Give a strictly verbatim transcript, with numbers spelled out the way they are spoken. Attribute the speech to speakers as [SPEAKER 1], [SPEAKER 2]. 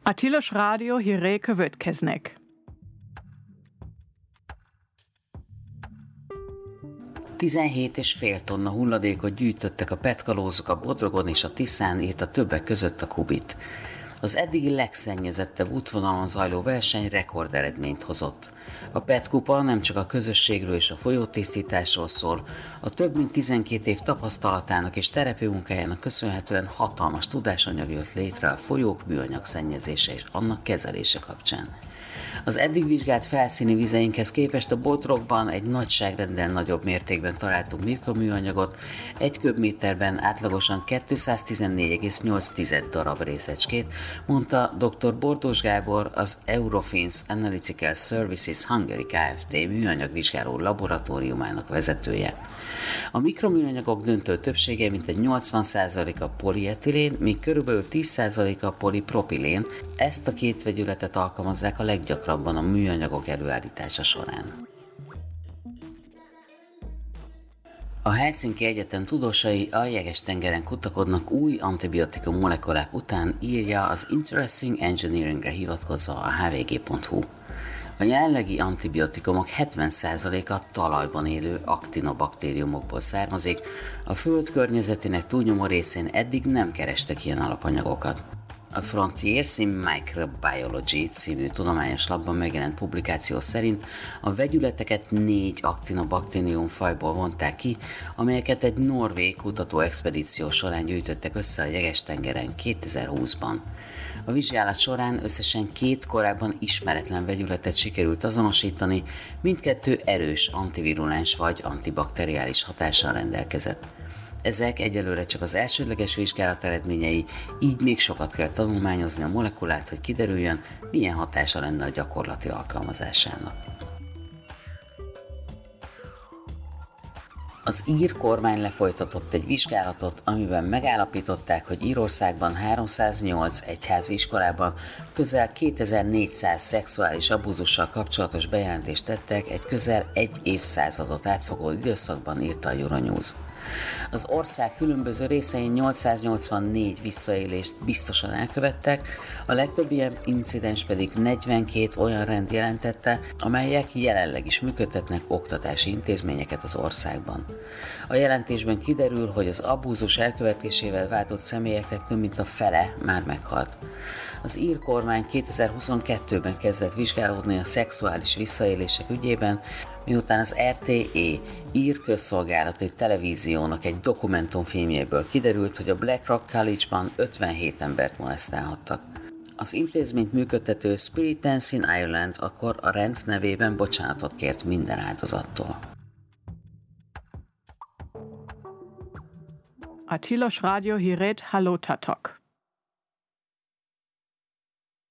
[SPEAKER 1] A Tilos Rádió hírei következnek.
[SPEAKER 2] tizenhét és fél tonna hulladékot gyűjtöttek a petkalózok a Bodrogon és a Tiszán, írta többek között a Kubit. Az eddigi legszennyezettebb útvonalon zajló verseny rekorderedményt hozott. A petkupa nem csak a közösségről és a folyótisztításról szól, a több mint tizenkét év tapasztalatának és terepőmunkájának köszönhetően hatalmas tudásanyag jött létre a folyók műanyag szennyezése és annak kezelése kapcsán. Az eddig vizsgált felszíni vizeinkhez képest a Bodrogban egy nagyságrendel nagyobb mértékben találtunk mikroműanyagot, egy köbméterben átlagosan kétszáztizennégy egész nyolc darab részecskét, mondta dr. Bordós Gábor, az Eurofins Analytical Services Hungary Kft. Műanyagvizsgáló laboratóriumának vezetője. A mikroműanyagok döntő többsége mintegy nyolcvan százaléka polietilén, míg körülbelül tíz százaléka polipropilén. Ezt a két vegyületet alkalmazzák a leggyakrabban a műanyagok előállítása során. A Helsinki Egyetem tudósai a Jeges-tengeren kutakodnak új antibiotikum molekulák után, írja az Interesting Engineeringre hivatkozva a há vé gé pont hú. A jelenlegi antibiotikumok hetven százaléka talajban élő aktinobaktériumokból származik, a Föld környezetének túlnyomó részén eddig nem kerestek ilyen alapanyagokat. A Frontiers in Microbiology című tudományos lapban megjelent publikáció szerint a vegyületeket négy aktinobaktérium fajból vonták ki, amelyeket egy norvég kutatóexpedíció során gyűjtöttek össze a Jeges-tengeren kétezer-húszban. A vizsgálat során összesen két korábban ismeretlen vegyületet sikerült azonosítani, mindkettő erős antiviruláns vagy antibakteriális hatással rendelkezett. Ezek egyelőre csak az elsődleges vizsgálat eredményei, így még sokat kell tanulmányozni a molekulát, hogy kiderüljön, milyen hatása lenne a gyakorlati alkalmazásának. Az ír kormány lefolytatott egy vizsgálatot, amiben megállapították, hogy Írországban háromszáznyolc egyházi iskolában közel kétezer-négyszáz szexuális abúzussal kapcsolatos bejelentést tettek egy közel egy évszázadot átfogó időszakban, írta a Euronews. Az ország különböző részein nyolcszáznyolcvannégy visszaélést biztosan elkövettek, a legtöbb ilyen incidens pedig negyvenkét olyan rend jelentette, amelyek jelenleg is működtetnek oktatási intézményeket az országban. A jelentésben kiderül, hogy az abúzus elkövetésével vádott személyeknek több mint a fele már meghalt. Az ír kormány kétezer-huszonkettőben kezdett vizsgálódni a szexuális visszaélések ügyében, miután az er té é ír közszolgálati televíziónak egy dokumentumfilmjéből kiderült, hogy a Blackrock College-ban ötvenhét embert molesztálhattak. Az intézményt működtető Spirit Dance in Ireland akkor a rend nevében bocsánatot kért minden áldozattól.
[SPEAKER 1] A Tilos Rádió hírét hallottatok.